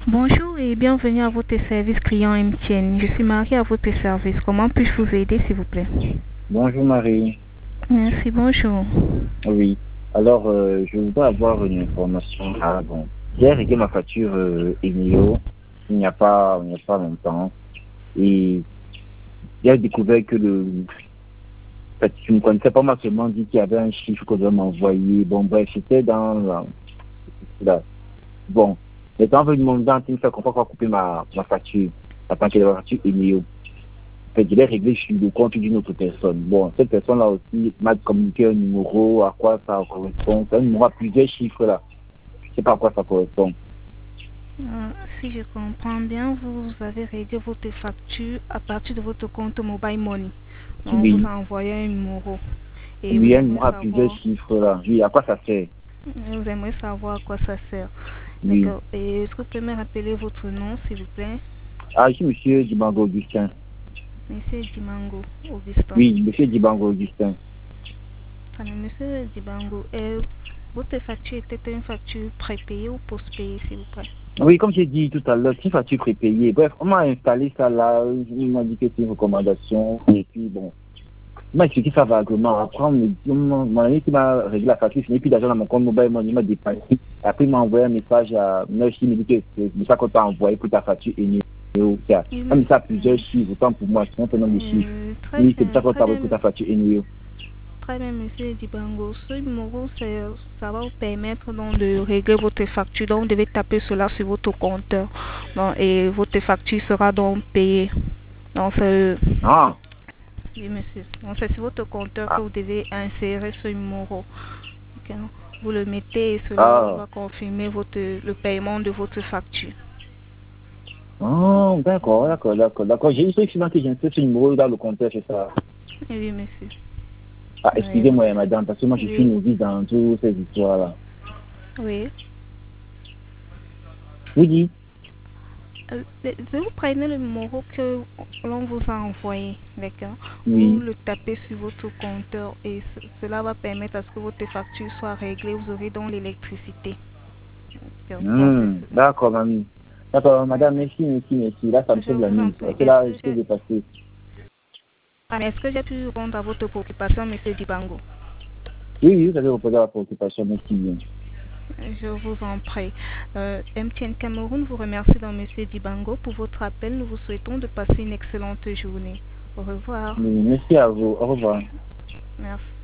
Bonjour et bienvenue à votre service client MTN. Je suis Marie à votre service. Comment puis-je vous aider, s'il vous plaît? Bonjour Marie. Merci, bonjour. Oui. Alors, je voudrais avoir une information. Ah bon. J'ai réglé ma facture Eneo il n'y a pas longtemps. Et j'ai découvert que en fait, je ne connaissais pas, moi seulement dit qu'il y avait un chiffre qu'on devait m'envoyer. Bon, bref, c'était dans bon. Les gens veulent demander un truc, ça qu'on peut pas couper ma facture. La facture Eneo. En fait, je l'ai réglé sur le compte d'une autre personne. Bon, cette personne-là aussi m'a communiqué un numéro, à quoi ça correspond. C'est un numéro à plusieurs chiffres là. Je ne sais pas à quoi ça correspond. Si je comprends bien, vous avez réglé votre facture à partir de votre compte Mobile Money. Donc, on vous Oui. a envoyé un numéro. Et Oui, vous un aimeriez numéro à plusieurs savoir, chiffres là. Oui, à quoi ça sert? vous aimeriez savoir à quoi ça sert. Oui. D'accord. Et est-ce que vous pouvez me rappeler votre nom, s'il vous plaît? Ah, je suis monsieur Dibango Augustin. Monsieur Dimango Augustin. Oui, monsieur Dibango Augustin. Enfin, monsieur Dibango, votre facture était une facture prépayée ou post-payée, s'il vous plaît? Oui, comme j'ai dit tout à l'heure, c'est une facture prépayée. Bref, on m'a installé ça là. Il m'a dit que c'est une recommandation. Et puis bon. Il m'a expliqué ça vaguement. Après, mon ami qui m'a réglé la facture, je n'ai plus d'argent dans mon compte mobile, il m'a dépassé. Après, il m'a envoyé un message à 9 il me dit que c'est ça qu'on t'a envoyé pour ta facture et un message à plusieurs chiffres, autant pour moi, c'est un nombre de chiffres. Très Oui, c'est bien, ça qu'on t'a très envoyé bien. pour ta facture et Très bien, monsieur Dibango. Ce numéro, ça va vous permettre donc de régler votre facture. Donc, vous devez taper cela sur votre compteur. Donc, et votre facture sera donc payée. Donc, Ah, oui, monsieur. Donc, c'est sur votre compteur que ah, vous devez insérer ce numéro. Ok. Vous le mettez et cela ah, va confirmer le paiement de votre facture. oh, d'accord. J'ai eu souvent que j'ai inscrit ce numéro dans le compteur, c'est ça. Oui, monsieur. Ah, Oui. excusez-moi, madame, parce que moi, je suis Oui. novice dans toutes ces histoires-là. Oui. Oui, Vous prenez le numéro que l'on vous a envoyé, d'accord? Vous oui. le tapez sur votre compteur et cela va permettre à ce que votre facture soit réglée. Vous aurez donc l'électricité. Donc, D'accord, mamie. D'accord, madame, ouais. merci. Là, ça me Je sauve la vous en nuit. prie. Parce que là, je peux dépasser. Est-ce que j'ai pu répondre à votre préoccupation, monsieur Dibango? Oui, vous avez reposé la préoccupation, merci bien. Je vous en prie. MTN Cameroun vous remercie donc, monsieur Dibango, pour votre appel. Nous vous souhaitons de passer une excellente journée. Au revoir. Merci à vous. Au revoir. Merci.